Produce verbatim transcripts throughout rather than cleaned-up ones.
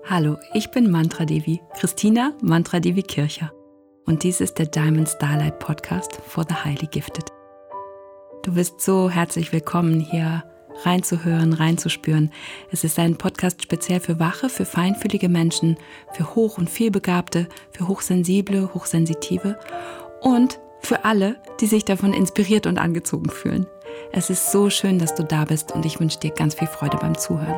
Hallo, ich bin Mantra Devi, Christina Mantra Devi Kircher. Und dies ist der Diamond Starlight Podcast for the Highly Gifted. Du bist so herzlich willkommen, hier reinzuhören, reinzuspüren. Es ist ein Podcast speziell für wache, für feinfühlige Menschen, für hoch- und vielbegabte, für hochsensible, hochsensitive und für alle, die sich davon inspiriert und angezogen fühlen. Es ist so schön, dass du da bist und ich wünsche dir ganz viel Freude beim Zuhören.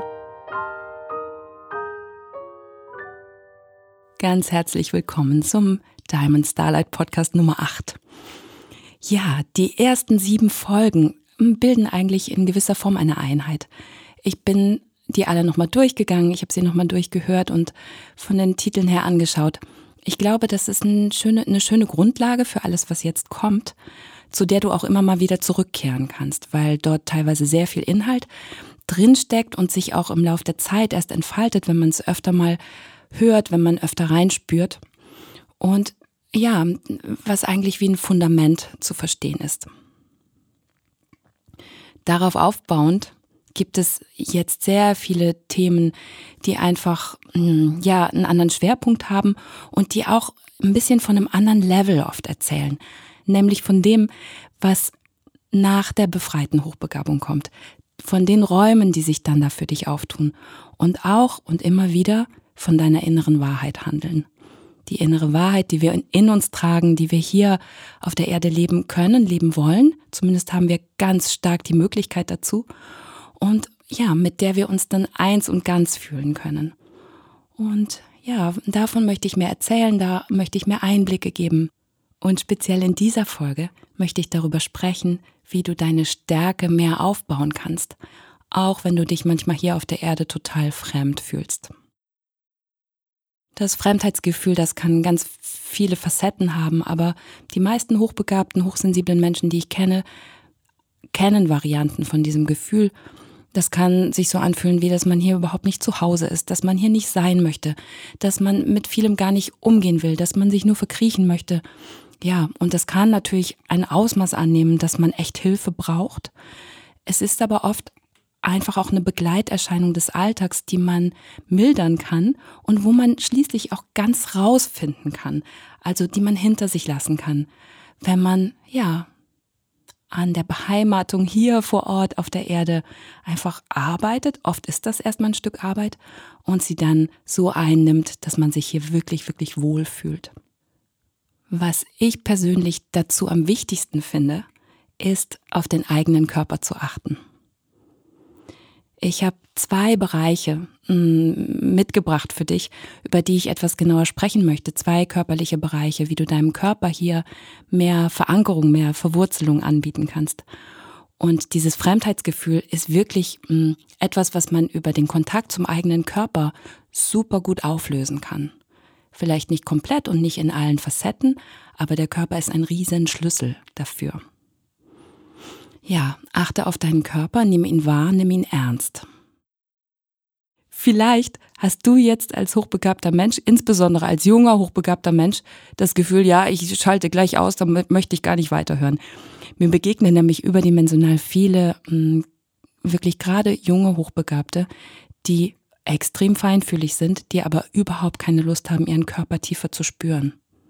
Ganz herzlich willkommen zum Diamond Starlight Podcast Nummer acht. Ja, die ersten sieben Folgen bilden eigentlich in gewisser Form eine Einheit. Ich bin die alle nochmal durchgegangen, ich habe sie nochmal durchgehört und von den Titeln her angeschaut. Ich glaube, das ist eine schöne, eine schöne Grundlage für alles, was jetzt kommt, zu der du auch immer mal wieder zurückkehren kannst, weil dort teilweise sehr viel Inhalt drinsteckt und sich auch im Laufe der Zeit erst entfaltet, wenn man es öfter mal hört, wenn man öfter reinspürt. Und ja, was eigentlich wie ein Fundament zu verstehen ist. Darauf aufbauend gibt es jetzt sehr viele Themen, die einfach ja einen anderen Schwerpunkt haben und die auch ein bisschen von einem anderen Level oft erzählen. Nämlich von dem, was nach der befreiten Hochbegabung kommt. Von den Räumen, die sich dann da für dich auftun. Und auch und immer wieder von deiner inneren Wahrheit handeln. Die innere Wahrheit, die wir in uns tragen, die wir hier auf der Erde leben können, leben wollen. Zumindest haben wir ganz stark die Möglichkeit dazu. Und ja, mit der wir uns dann eins und ganz fühlen können. Und ja, davon möchte ich mehr erzählen, da möchte ich mehr Einblicke geben. Und speziell in dieser Folge möchte ich darüber sprechen, wie du deine Stärke mehr aufbauen kannst. Auch wenn du dich manchmal hier auf der Erde total fremd fühlst. Das Fremdheitsgefühl, das kann ganz viele Facetten haben, aber die meisten hochbegabten, hochsensiblen Menschen, die ich kenne, kennen Varianten von diesem Gefühl. Das kann sich so anfühlen, wie dass man hier überhaupt nicht zu Hause ist, dass man hier nicht sein möchte, dass man mit vielem gar nicht umgehen will, dass man sich nur verkriechen möchte. Ja, und das kann natürlich ein Ausmaß annehmen, dass man echt Hilfe braucht. Es ist aber oft einfach auch eine Begleiterscheinung des Alltags, die man mildern kann und wo man schließlich auch ganz rausfinden kann, also die man hinter sich lassen kann, wenn man ja an der Beheimatung hier vor Ort auf der Erde einfach arbeitet. Oft ist das erstmal ein Stück Arbeit und sie dann so einnimmt, dass man sich hier wirklich, wirklich wohlfühlt. Was ich persönlich dazu am wichtigsten finde, ist, auf den eigenen Körper zu achten. Ich habe zwei Bereiche mh, mitgebracht für dich, über die ich etwas genauer sprechen möchte. Zwei körperliche Bereiche, wie du deinem Körper hier mehr Verankerung, mehr Verwurzelung anbieten kannst. Und dieses Fremdheitsgefühl ist wirklich mh, etwas, was man über den Kontakt zum eigenen Körper super gut auflösen kann. Vielleicht nicht komplett und nicht in allen Facetten, aber der Körper ist ein riesen Schlüssel dafür. Ja, achte auf deinen Körper, nimm ihn wahr, nimm ihn ernst. Vielleicht hast du jetzt als hochbegabter Mensch, insbesondere als junger, hochbegabter Mensch, das Gefühl, ja, ich schalte gleich aus, damit möchte ich gar nicht weiterhören. Mir begegnen nämlich überdimensional viele, mh, wirklich gerade junge Hochbegabte, die extrem feinfühlig sind, die aber überhaupt keine Lust haben, ihren Körper tiefer zu spüren.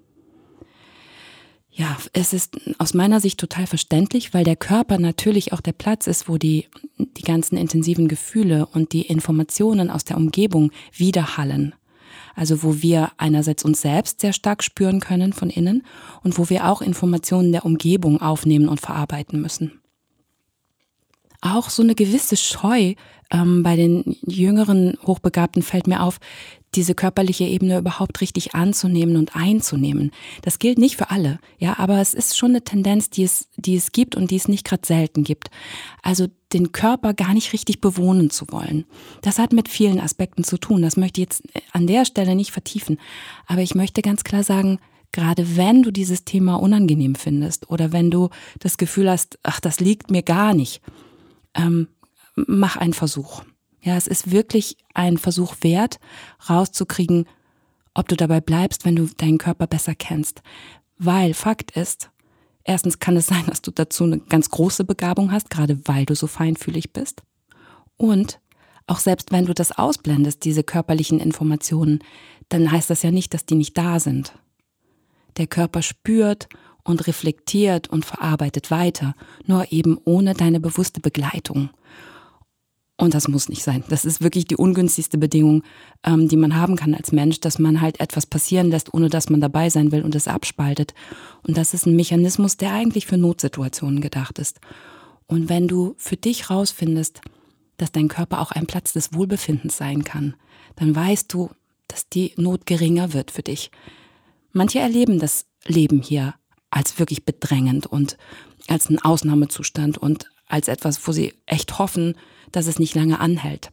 Ja, es ist aus meiner Sicht total verständlich, weil der Körper natürlich auch der Platz ist, wo die, die ganzen intensiven Gefühle und die Informationen aus der Umgebung widerhallen. Also wo wir einerseits uns selbst sehr stark spüren können von innen und wo wir auch Informationen der Umgebung aufnehmen und verarbeiten müssen. Auch so eine gewisse Scheu ähm, bei den jüngeren Hochbegabten fällt mir auf, diese körperliche Ebene überhaupt richtig anzunehmen und einzunehmen. Das gilt nicht für alle, ja, aber es ist schon eine Tendenz, die es, die es gibt und die es nicht gerade selten gibt. Also den Körper gar nicht richtig bewohnen zu wollen. Das hat mit vielen Aspekten zu tun. Das möchte ich jetzt an der Stelle nicht vertiefen. Aber ich möchte ganz klar sagen, gerade wenn du dieses Thema unangenehm findest oder wenn du das Gefühl hast, ach, das liegt mir gar nicht, ähm, mach einen Versuch. Ja, es ist wirklich ein Versuch wert, rauszukriegen, ob du dabei bleibst, wenn du deinen Körper besser kennst. Weil Fakt ist, erstens kann es sein, dass du dazu eine ganz große Begabung hast, gerade weil du so feinfühlig bist. Und auch selbst wenn du das ausblendest, diese körperlichen Informationen, dann heißt das ja nicht, dass die nicht da sind. Der Körper spürt und reflektiert und verarbeitet weiter, nur eben ohne deine bewusste Begleitung. Und das muss nicht sein. Das ist wirklich die ungünstigste Bedingung, ähm, die man haben kann als Mensch, dass man halt etwas passieren lässt, ohne dass man dabei sein will und es abspaltet. Und das ist ein Mechanismus, der eigentlich für Notsituationen gedacht ist. Und wenn du für dich rausfindest, dass dein Körper auch ein Platz des Wohlbefindens sein kann, dann weißt du, dass die Not geringer wird für dich. Manche erleben das Leben hier als wirklich bedrängend und als einen Ausnahmezustand und als etwas, wo sie echt hoffen, dass es nicht lange anhält.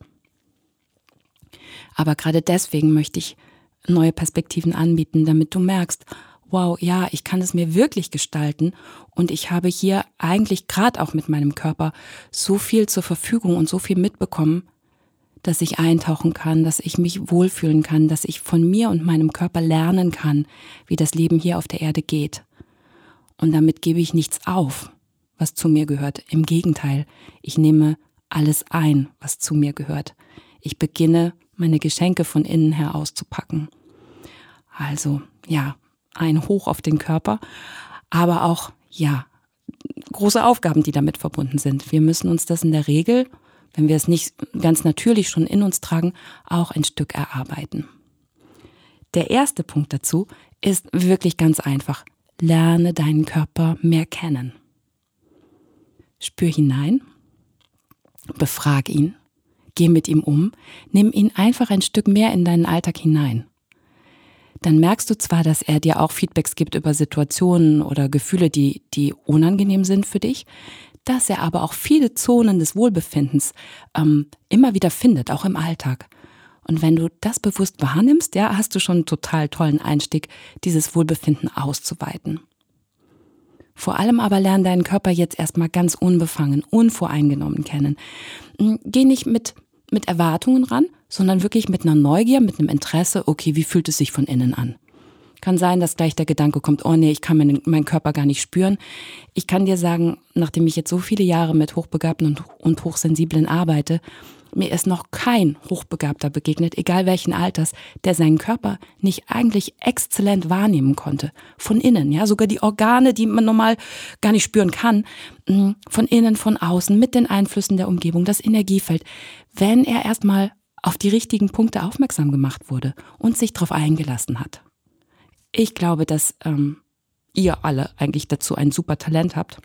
Aber gerade deswegen möchte ich neue Perspektiven anbieten, damit du merkst, wow, ja, ich kann es mir wirklich gestalten und ich habe hier eigentlich gerade auch mit meinem Körper so viel zur Verfügung und so viel mitbekommen, dass ich eintauchen kann, dass ich mich wohlfühlen kann, dass ich von mir und meinem Körper lernen kann, wie das Leben hier auf der Erde geht. Und damit gebe ich nichts auf, was zu mir gehört. Im Gegenteil, ich nehme alles ein, was zu mir gehört. Ich beginne, meine Geschenke von innen her auszupacken. Also, ja, ein Hoch auf den Körper, aber auch, ja, große Aufgaben, die damit verbunden sind. Wir müssen uns das in der Regel, wenn wir es nicht ganz natürlich schon in uns tragen, auch ein Stück erarbeiten. Der erste Punkt dazu ist wirklich ganz einfach. Lerne deinen Körper mehr kennen. Spür hinein, befrag ihn, geh mit ihm um, nimm ihn einfach ein Stück mehr in deinen Alltag hinein. Dann merkst du zwar, dass er dir auch Feedbacks gibt über Situationen oder Gefühle, die, die unangenehm sind für dich, dass er aber auch viele Zonen des Wohlbefindens ähm, immer wieder findet, auch im Alltag. Und wenn du das bewusst wahrnimmst, ja, hast du schon einen total tollen Einstieg, dieses Wohlbefinden auszuweiten. Vor allem aber lern deinen Körper jetzt erstmal ganz unbefangen, unvoreingenommen kennen. Geh nicht mit, mit Erwartungen ran, sondern wirklich mit einer Neugier, mit einem Interesse, okay, wie fühlt es sich von innen an? Kann sein, dass gleich der Gedanke kommt, oh nee, ich kann meinen, meinen Körper gar nicht spüren. Ich kann dir sagen, nachdem ich jetzt so viele Jahre mit Hochbegabten und, und Hochsensiblen arbeite, mir ist noch kein Hochbegabter begegnet, egal welchen Alters, der seinen Körper nicht eigentlich exzellent wahrnehmen konnte. Von innen, ja, sogar die Organe, die man normal gar nicht spüren kann, von innen, von außen, mit den Einflüssen der Umgebung, das Energiefeld, wenn er erstmal auf die richtigen Punkte aufmerksam gemacht wurde und sich darauf eingelassen hat. Ich glaube, dass ähm, ihr alle eigentlich dazu ein super Talent habt,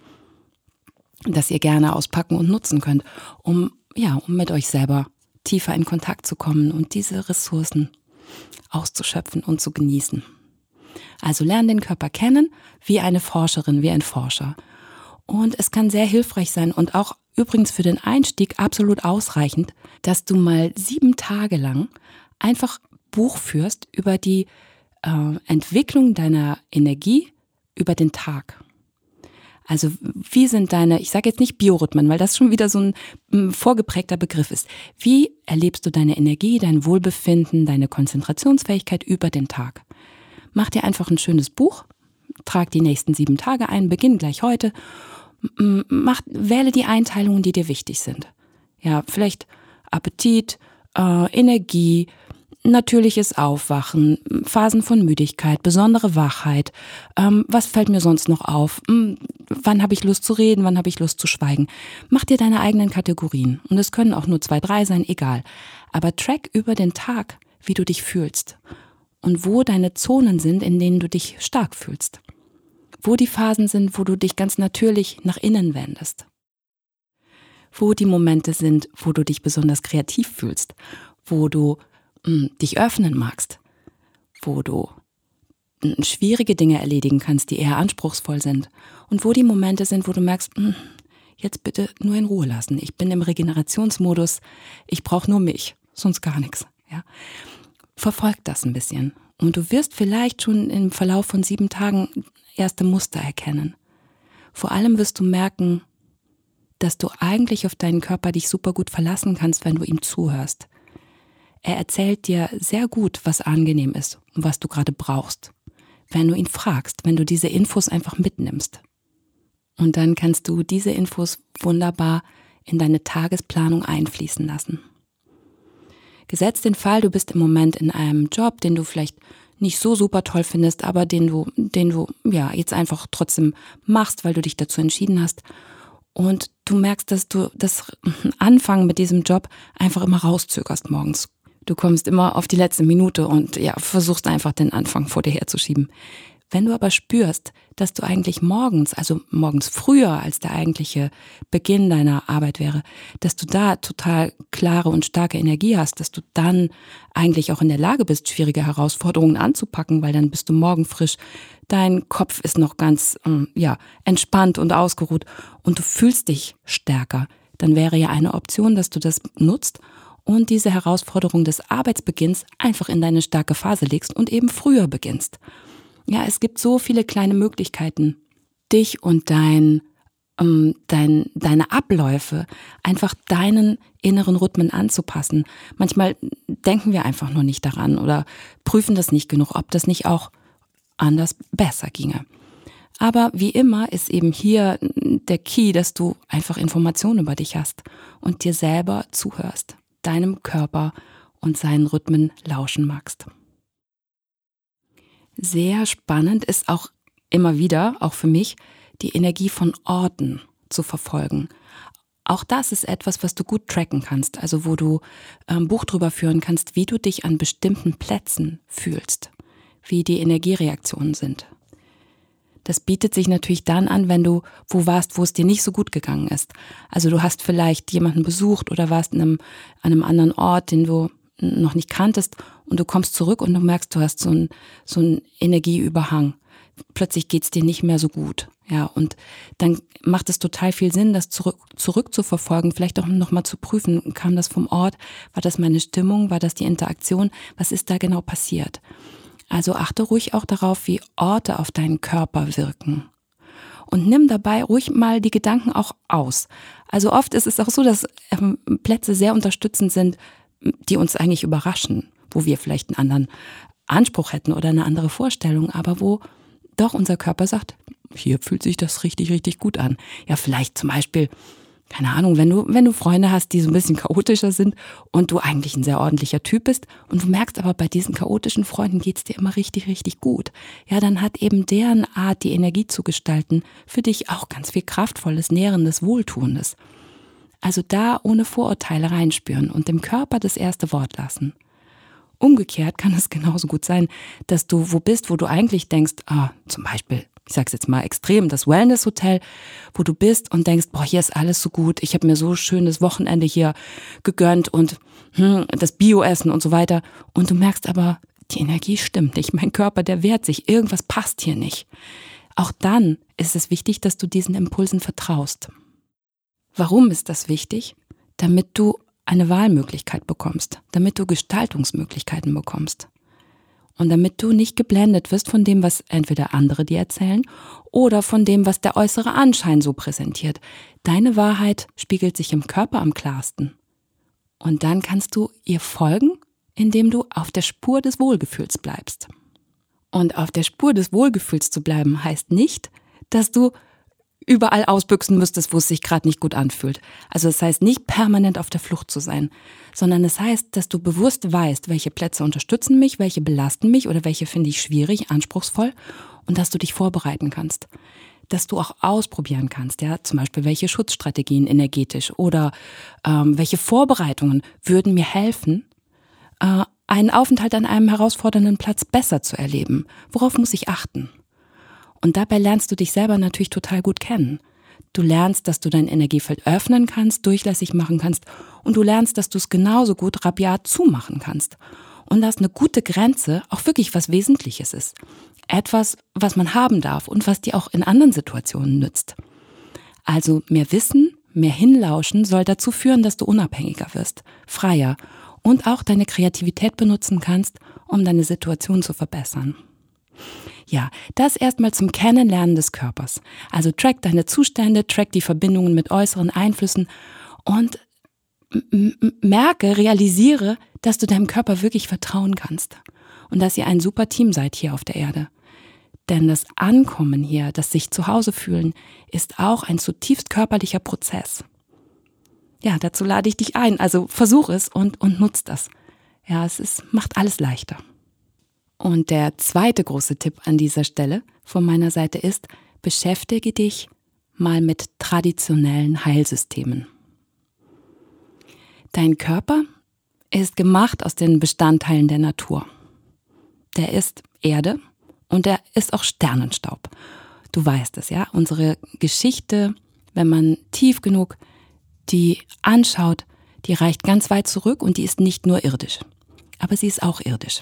das ihr gerne auspacken und nutzen könnt, um ja, um mit euch selber tiefer in Kontakt zu kommen und diese Ressourcen auszuschöpfen und zu genießen. Also lern den Körper kennen wie eine Forscherin, wie ein Forscher. Und es kann sehr hilfreich sein und auch übrigens für den Einstieg absolut ausreichend, dass du mal sieben Tage lang einfach Buch führst über die äh, Entwicklung deiner Energie über den Tag. Also wie sind deine, ich sage jetzt nicht Biorhythmen, weil das schon wieder so ein, ein vorgeprägter Begriff ist. Wie erlebst du deine Energie, dein Wohlbefinden, deine Konzentrationsfähigkeit über den Tag? Mach dir einfach ein schönes Buch, trag die nächsten sieben Tage ein, beginn gleich heute, mach, wähle die Einteilungen, die dir wichtig sind. Ja, vielleicht Appetit, äh, Energie, natürliches Aufwachen, Phasen von Müdigkeit, besondere Wachheit. Ähm, was fällt mir sonst noch auf? Hm, wann habe ich Lust zu reden? Wann habe ich Lust zu schweigen? Mach dir deine eigenen Kategorien. Und es können auch nur zwei, drei sein, egal. Aber track über den Tag, wie du dich fühlst. Und wo deine Zonen sind, in denen du dich stark fühlst. Wo die Phasen sind, wo du dich ganz natürlich nach innen wendest. Wo die Momente sind, wo du dich besonders kreativ fühlst. Wo du dich öffnen magst, wo du schwierige Dinge erledigen kannst, die eher anspruchsvoll sind und wo die Momente sind, wo du merkst, jetzt bitte nur in Ruhe lassen. Ich bin im Regenerationsmodus, ich brauche nur mich, sonst gar nichts. Ja? Verfolg das ein bisschen und du wirst vielleicht schon im Verlauf von sieben Tagen erste Muster erkennen. Vor allem wirst du merken, dass du eigentlich auf deinen Körper dich super gut verlassen kannst, wenn du ihm zuhörst. Er erzählt dir sehr gut, was angenehm ist und was du gerade brauchst, wenn du ihn fragst, wenn du diese Infos einfach mitnimmst. Und dann kannst du diese Infos wunderbar in deine Tagesplanung einfließen lassen. Gesetzt den Fall, du bist im Moment in einem Job, den du vielleicht nicht so super toll findest, aber den du, den du ja jetzt einfach trotzdem machst, weil du dich dazu entschieden hast. Und du merkst, dass du das Anfangen mit diesem Job einfach immer rauszögerst morgens. Du kommst immer auf die letzte Minute und ja, versuchst einfach den Anfang vor dir herzuschieben. Wenn du aber spürst, dass du eigentlich morgens, also morgens früher als der eigentliche Beginn deiner Arbeit wäre, dass du da total klare und starke Energie hast, dass du dann eigentlich auch in der Lage bist, schwierige Herausforderungen anzupacken, weil dann bist du morgen frisch, dein Kopf ist noch ganz ja, entspannt und ausgeruht und du fühlst dich stärker, dann wäre ja eine Option, dass du das nutzt und diese Herausforderung des Arbeitsbeginns einfach in deine starke Phase legst und eben früher beginnst. Ja, es gibt so viele kleine Möglichkeiten, dich und dein, ähm, dein, deine Abläufe einfach deinen inneren Rhythmen anzupassen. Manchmal denken wir einfach nur nicht daran oder prüfen das nicht genug, ob das nicht auch anders besser ginge. Aber wie immer ist eben hier der Key, dass du einfach Informationen über dich hast und dir selber zuhörst, deinem Körper und seinen Rhythmen lauschen magst. Sehr spannend ist auch immer wieder, auch für mich, die Energie von Orten zu verfolgen. Auch das ist etwas, was du gut tracken kannst, also wo du ein Buch drüber führen kannst, wie du dich an bestimmten Plätzen fühlst, wie die Energiereaktionen sind. Das bietet sich natürlich dann an, wenn du wo warst, wo es dir nicht so gut gegangen ist. Also du hast vielleicht jemanden besucht oder warst in einem, an einem anderen Ort, den du noch nicht kanntest und du kommst zurück und du merkst, du hast so einen so einen Energieüberhang. Plötzlich geht's dir nicht mehr so gut. Ja, und dann macht es total viel Sinn, das zurück, zurück zu verfolgen, vielleicht auch nochmal zu prüfen, kam das vom Ort, war das meine Stimmung, war das die Interaktion, was ist da genau passiert? Also achte ruhig auch darauf, wie Orte auf deinen Körper wirken. Und nimm dabei ruhig mal die Gedanken auch aus. Also oft ist es auch so, dass ähm, Plätze sehr unterstützend sind, die uns eigentlich überraschen, wo wir vielleicht einen anderen Anspruch hätten oder eine andere Vorstellung, aber wo doch unser Körper sagt, hier fühlt sich das richtig, richtig gut an. Ja, vielleicht zum Beispiel, keine Ahnung, wenn du, wenn du Freunde hast, die so ein bisschen chaotischer sind und du eigentlich ein sehr ordentlicher Typ bist und du merkst aber, bei diesen chaotischen Freunden geht's dir immer richtig, richtig gut. Ja, dann hat eben deren Art, die Energie zu gestalten, für dich auch ganz viel Kraftvolles, Nährendes, Wohltuendes. Also da ohne Vorurteile reinspüren und dem Körper das erste Wort lassen. Umgekehrt kann es genauso gut sein, dass du wo bist, wo du eigentlich denkst, ah, zum Beispiel, ich sag's jetzt mal extrem, das Wellness-Hotel, wo du bist und denkst, boah, hier ist alles so gut, ich habe mir so schönes Wochenende hier gegönnt und hm, das Bio-Essen und so weiter. Und du merkst aber, die Energie stimmt nicht, mein Körper, der wehrt sich, irgendwas passt hier nicht. Auch dann ist es wichtig, dass du diesen Impulsen vertraust. Warum ist das wichtig? Damit du eine Wahlmöglichkeit bekommst, damit du Gestaltungsmöglichkeiten bekommst. Und damit du nicht geblendet wirst von dem, was entweder andere dir erzählen oder von dem, was der äußere Anschein so präsentiert. Deine Wahrheit spiegelt sich im Körper am klarsten. Und dann kannst du ihr folgen, indem du auf der Spur des Wohlgefühls bleibst. Und auf der Spur des Wohlgefühls zu bleiben, heißt nicht, dass du überall ausbüchsen müsstest, wo es sich gerade nicht gut anfühlt. Also es heißt nicht permanent auf der Flucht zu sein, sondern es heißt, dass du bewusst weißt, welche Plätze unterstützen mich, welche belasten mich oder welche finde ich schwierig, anspruchsvoll und dass du dich vorbereiten kannst. Dass du auch ausprobieren kannst, ja, zum Beispiel welche Schutzstrategien energetisch oder ähm, welche Vorbereitungen würden mir helfen, äh, einen Aufenthalt an einem herausfordernden Platz besser zu erleben. Worauf muss ich achten? Und dabei lernst du dich selber natürlich total gut kennen. Du lernst, dass du dein Energiefeld öffnen kannst, durchlässig machen kannst und du lernst, dass du es genauso gut rabiat zumachen kannst. Und dass eine gute Grenze auch wirklich was Wesentliches ist. Etwas, was man haben darf und was dir auch in anderen Situationen nützt. Also mehr Wissen, mehr Hinlauschen soll dazu führen, dass du unabhängiger wirst, freier und auch deine Kreativität benutzen kannst, um deine Situation zu verbessern. Ja, das erstmal zum Kennenlernen des Körpers. Also track deine Zustände, track die Verbindungen mit äußeren Einflüssen und m- m- merke, realisiere, dass du deinem Körper wirklich vertrauen kannst und dass ihr ein super Team seid hier auf der Erde. Denn das Ankommen hier, das sich zu Hause fühlen, ist auch ein zutiefst körperlicher Prozess. Ja, dazu lade ich dich ein, also versuch es und, und nutz das. Ja, es ist, macht alles leichter. Und der zweite große Tipp an dieser Stelle von meiner Seite ist, beschäftige dich mal mit traditionellen Heilsystemen. Dein Körper ist gemacht aus den Bestandteilen der Natur. Der ist Erde und der ist auch Sternenstaub. Du weißt es, ja? Unsere Geschichte, wenn man tief genug die anschaut, die reicht ganz weit zurück und die ist nicht nur irdisch, aber sie ist auch irdisch.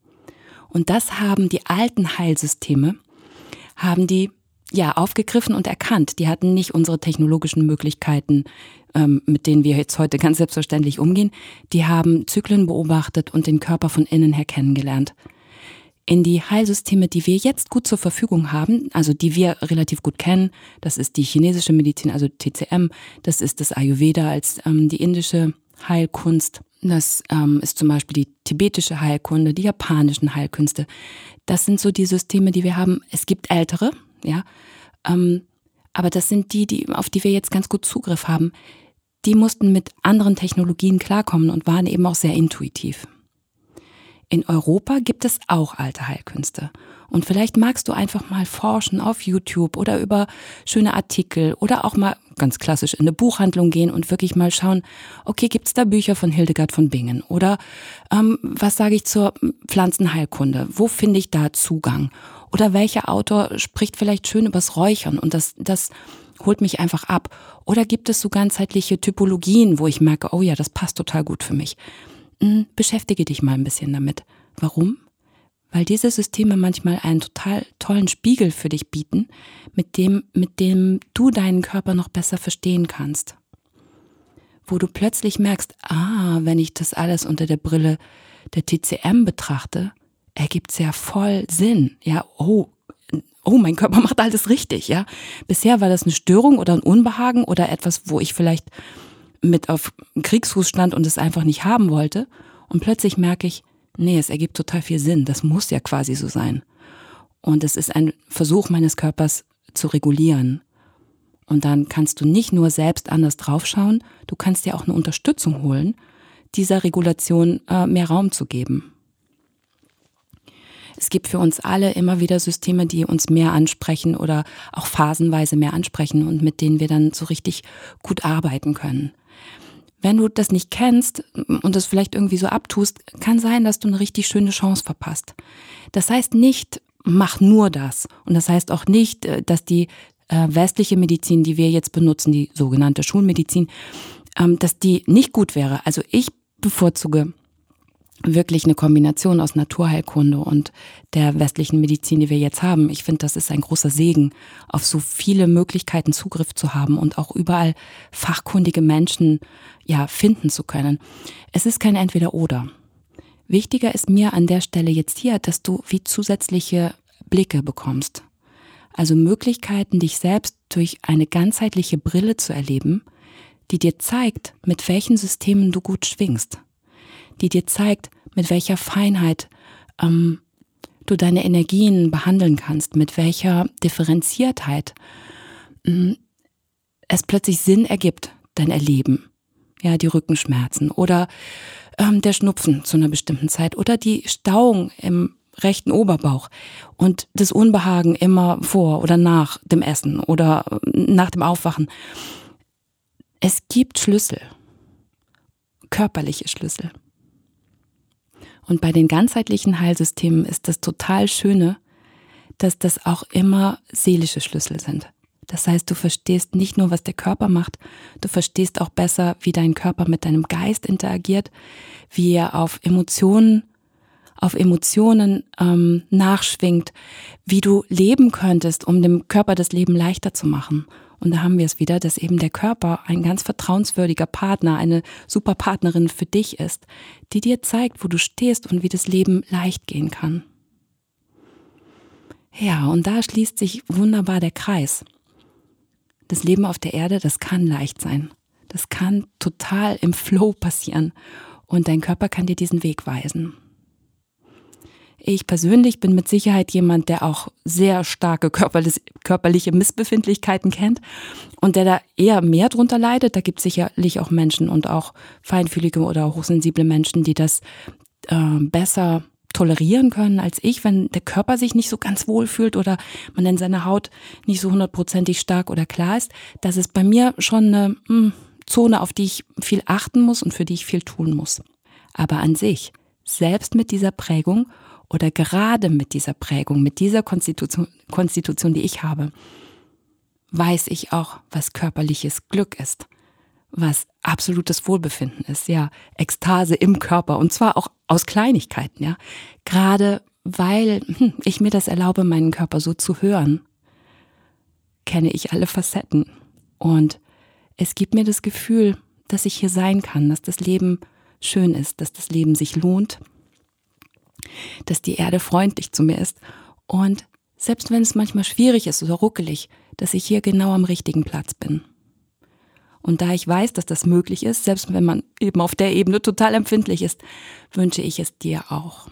Und das haben die alten Heilsysteme, haben die ja aufgegriffen und erkannt. Die hatten nicht unsere technologischen Möglichkeiten, ähm, mit denen wir jetzt heute ganz selbstverständlich umgehen. Die haben Zyklen beobachtet und den Körper von innen her kennengelernt. In die Heilsysteme, die wir jetzt gut zur Verfügung haben, also die wir relativ gut kennen, das ist die chinesische Medizin, also T C M, das ist das Ayurveda als ähm, die indische Heilkunst, das ähm, ist zum Beispiel die tibetische Heilkunde, die japanischen Heilkünste. Das sind so die Systeme, die wir haben. Es gibt ältere, ja, ähm, aber das sind die, die, auf die wir jetzt ganz gut Zugriff haben. Die mussten mit anderen Technologien klarkommen und waren eben auch sehr intuitiv. In Europa gibt es auch alte Heilkünste. Und vielleicht magst du einfach mal forschen auf YouTube oder über schöne Artikel oder auch mal ganz klassisch in eine Buchhandlung gehen und wirklich mal schauen, okay, gibt es da Bücher von Hildegard von Bingen? Oder ähm, was sage ich zur Pflanzenheilkunde? Wo finde ich da Zugang? Oder welcher Autor spricht vielleicht schön übers Räuchern und das, das holt mich einfach ab? Oder gibt es so ganzheitliche Typologien, wo ich merke, oh ja, das passt total gut für mich? Beschäftige dich mal ein bisschen damit. Warum? Weil diese Systeme manchmal einen total tollen Spiegel für dich bieten, mit dem, mit dem du deinen Körper noch besser verstehen kannst. Wo du plötzlich merkst, ah, wenn ich das alles unter der Brille der T C M betrachte, ergibt es ja voll Sinn. Ja, oh, oh, mein Körper macht alles richtig, ja. Bisher war das eine Störung oder ein Unbehagen oder etwas, wo ich vielleicht mit auf Kriegsfuß stand und es einfach nicht haben wollte. Und plötzlich merke ich, nee, es ergibt total viel Sinn. Das muss ja quasi so sein. Und es ist ein Versuch meines Körpers zu regulieren. Und dann kannst du nicht nur selbst anders draufschauen, du kannst dir auch eine Unterstützung holen, dieser Regulation äh, mehr Raum zu geben. Es gibt für uns alle immer wieder Systeme, die uns mehr ansprechen oder auch phasenweise mehr ansprechen und mit denen wir dann so richtig gut arbeiten können. Wenn du das nicht kennst und das vielleicht irgendwie so abtust, kann sein, dass du eine richtig schöne Chance verpasst. Das heißt nicht, mach nur das. Und das heißt auch nicht, dass die äh, westliche Medizin, die wir jetzt benutzen, die sogenannte Schulmedizin, ähm, dass die nicht gut wäre. Also ich bevorzuge wirklich eine Kombination aus Naturheilkunde und der westlichen Medizin, die wir jetzt haben. Ich finde, das ist ein großer Segen, auf so viele Möglichkeiten Zugriff zu haben und auch überall fachkundige Menschen ja finden zu können. Es ist kein Entweder-Oder. Wichtiger ist mir an der Stelle jetzt hier, dass du wie zusätzliche Blicke bekommst. Also Möglichkeiten, dich selbst durch eine ganzheitliche Brille zu erleben, die dir zeigt, mit welchen Systemen du gut schwingst. Die dir zeigt, mit welcher Feinheit ähm, du deine Energien behandeln kannst, mit welcher Differenziertheit ähm, es plötzlich Sinn ergibt, dein Erleben. Ja, die Rückenschmerzen oder ähm, der Schnupfen zu einer bestimmten Zeit oder die Stauung im rechten Oberbauch und das Unbehagen immer vor oder nach dem Essen oder nach dem Aufwachen. Es gibt Schlüssel, körperliche Schlüssel. Und bei den ganzheitlichen Heilsystemen ist das total Schöne, dass das auch immer seelische Schlüssel sind. Das heißt, du verstehst nicht nur, was der Körper macht, du verstehst auch besser, wie dein Körper mit deinem Geist interagiert, wie er auf Emotionen, auf Emotionen ähm, nachschwingt, wie du leben könntest, um dem Körper das Leben leichter zu machen. Und da haben wir es wieder, dass eben der Körper ein ganz vertrauenswürdiger Partner, eine super Partnerin für dich ist, die dir zeigt, wo du stehst und wie das Leben leicht gehen kann. Ja, und da schließt sich wunderbar der Kreis. Das Leben auf der Erde, das kann leicht sein. Das kann total im Flow passieren und dein Körper kann dir diesen Weg weisen. Ich persönlich bin mit Sicherheit jemand, der auch sehr starke körperliche Missbefindlichkeiten kennt und der da eher mehr drunter leidet. Da gibt es sicherlich auch Menschen und auch feinfühlige oder hochsensible Menschen, die das, äh, besser tolerieren können als ich, wenn der Körper sich nicht so ganz wohl fühlt oder man in seiner Haut nicht so hundertprozentig stark oder klar ist. Das ist bei mir schon eine mh, Zone, auf die ich viel achten muss und für die ich viel tun muss. Aber an sich, selbst mit dieser Prägung oder gerade mit dieser Prägung, mit dieser Konstitution, Konstitution, die ich habe, weiß ich auch, was körperliches Glück ist, was absolutes Wohlbefinden ist, ja, Ekstase im Körper und zwar auch aus Kleinigkeiten, ja. Gerade weil hm, ich mir das erlaube, meinen Körper so zu hören, kenne ich alle Facetten und es gibt mir das Gefühl, dass ich hier sein kann, dass das Leben schön ist, dass das Leben sich lohnt, dass die Erde freundlich zu mir ist und selbst wenn es manchmal schwierig ist oder ruckelig, dass ich hier genau am richtigen Platz bin. Und da ich weiß, dass das möglich ist, selbst wenn man eben auf der Ebene total empfindlich ist, wünsche ich es dir auch.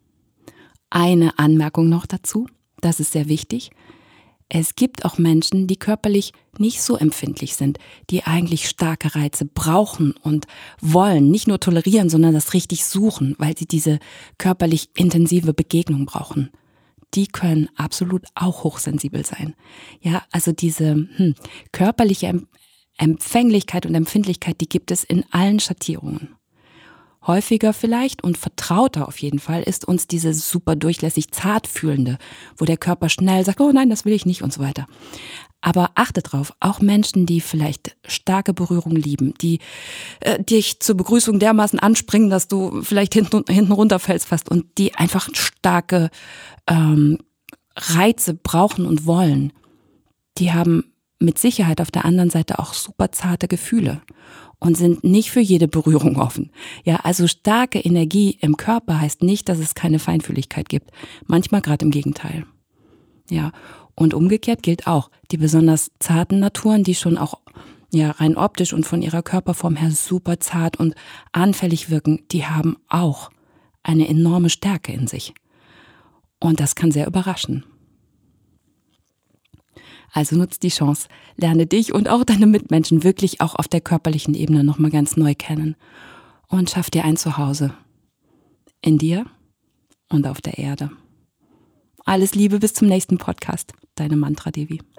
Eine Anmerkung noch dazu, das ist sehr wichtig. Es gibt auch Menschen, die körperlich nicht so empfindlich sind, die eigentlich starke Reize brauchen und wollen, nicht nur tolerieren, sondern das richtig suchen, weil sie diese körperlich intensive Begegnung brauchen. Die können absolut auch hochsensibel sein. Ja, also diese hm, körperliche Empfänglichkeit und Empfindlichkeit, die gibt es in allen Schattierungen. Häufiger vielleicht und vertrauter auf jeden Fall ist uns diese super durchlässig zartfühlende, wo der Körper schnell sagt, oh nein, das will ich nicht und so weiter. Aber achte drauf, auch Menschen, die vielleicht starke Berührung lieben, die äh, dich zur Begrüßung dermaßen anspringen, dass du vielleicht hinten, hinten runterfällst fast und die einfach starke ähm, Reize brauchen und wollen, die haben mit Sicherheit auf der anderen Seite auch super zarte Gefühle und sind nicht für jede Berührung offen. Ja, also starke Energie im Körper heißt nicht, dass es keine Feinfühligkeit gibt. Manchmal gerade im Gegenteil. Ja, und umgekehrt gilt auch, die besonders zarten Naturen, die schon auch ja rein optisch und von ihrer Körperform her super zart und anfällig wirken, die haben auch eine enorme Stärke in sich. Und das kann sehr überraschen. Also nutzt die Chance, lerne dich und auch deine Mitmenschen wirklich auch auf der körperlichen Ebene nochmal ganz neu kennen und schaff dir ein Zuhause. In dir und auf der Erde. Alles Liebe, bis zum nächsten Podcast. Deine Mantra Devi.